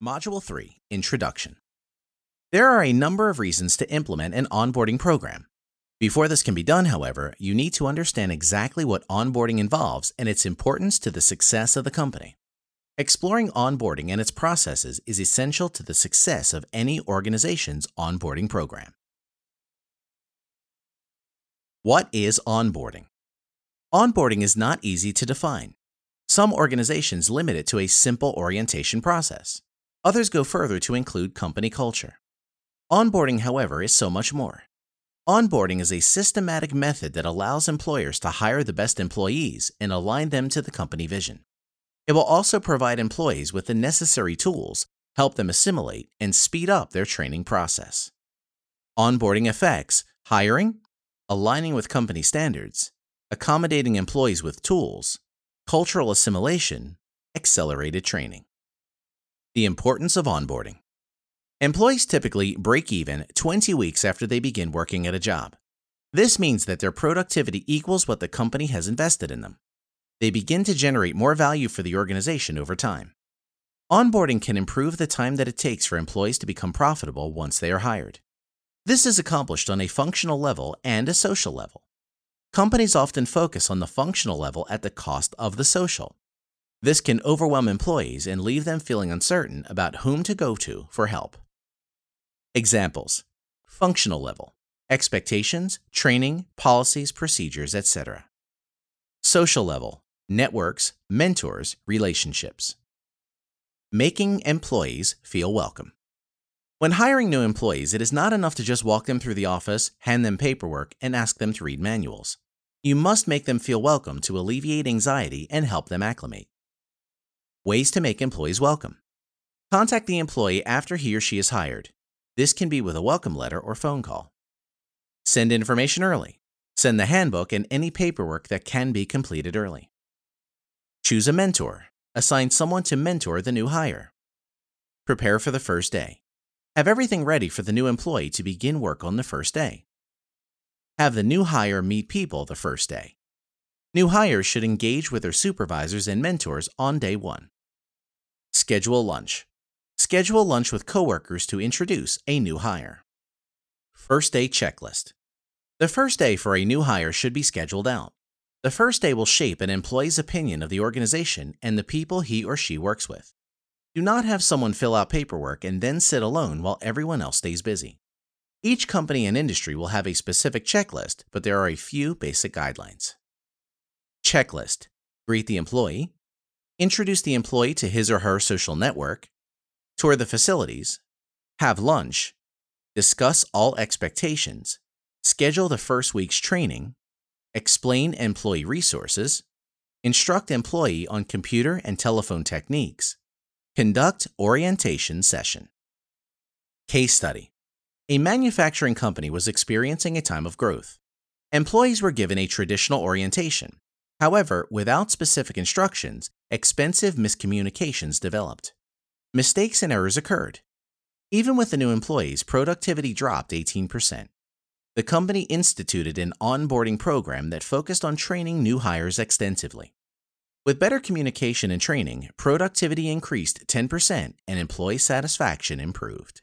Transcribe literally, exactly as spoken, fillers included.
Module three, Introduction. There are a number of reasons to implement an onboarding program. Before this can be done, however, you need to understand exactly what onboarding involves and its importance to the success of the company. Exploring onboarding and its processes is essential to the success of any organization's onboarding program. What is onboarding? Onboarding is not easy to define. Some organizations limit it to a simple orientation process. Others go further to include company culture. Onboarding, however, is so much more. Onboarding is a systematic method that allows employers to hire the best employees and align them to the company vision. It will also provide employees with the necessary tools, help them assimilate, and speed up their training process. Onboarding affects hiring, aligning with company standards, accommodating employees with tools, cultural assimilation, accelerated training. The importance of onboarding. Employees typically break even twenty weeks after they begin working at a job. This means that their productivity equals what the company has invested in them. They begin to generate more value for the organization over time. Onboarding can improve the time that it takes for employees to become profitable once they are hired. This is accomplished on a functional level and a social level. Companies often focus on the functional level at the cost of the social. This can overwhelm employees and leave them feeling uncertain about whom to go to for help. Examples: functional level, expectations, training, policies, procedures, et cetera. Social level, networks, mentors, relationships. Making employees feel welcome. When hiring new employees, it is not enough to just walk them through the office, hand them paperwork, and ask them to read manuals. You must make them feel welcome to alleviate anxiety and help them acclimate. Ways to make employees welcome. Contact the employee after he or she is hired. This can be with a welcome letter or phone call. Send information early. Send the handbook and any paperwork that can be completed early. Choose a mentor. Assign someone to mentor the new hire. Prepare for the first day. Have everything ready for the new employee to begin work on the first day. Have the new hire meet people the first day. New hires should engage with their supervisors and mentors on day one. Schedule lunch. Schedule lunch with coworkers to introduce a new hire. First day checklist. The first day for a new hire should be scheduled out. The first day will shape an employee's opinion of the organization and the people he or she works with. Do not have someone fill out paperwork and then sit alone while everyone else stays busy. Each company and industry will have a specific checklist, but there are a few basic guidelines. Checklist: greet the employee, introduce the employee to his or her social network, tour the facilities, have lunch, discuss all expectations, schedule the first week's training, explain employee resources, instruct employee on computer and telephone techniques, conduct orientation session. Case study: a manufacturing company was experiencing a time of growth. Employees were given a traditional orientation. However, without specific instructions, expensive miscommunications developed. Mistakes and errors occurred. Even with the new employees, productivity dropped eighteen percent. The company instituted an onboarding program that focused on training new hires extensively. With better communication and training, productivity increased ten percent and employee satisfaction improved.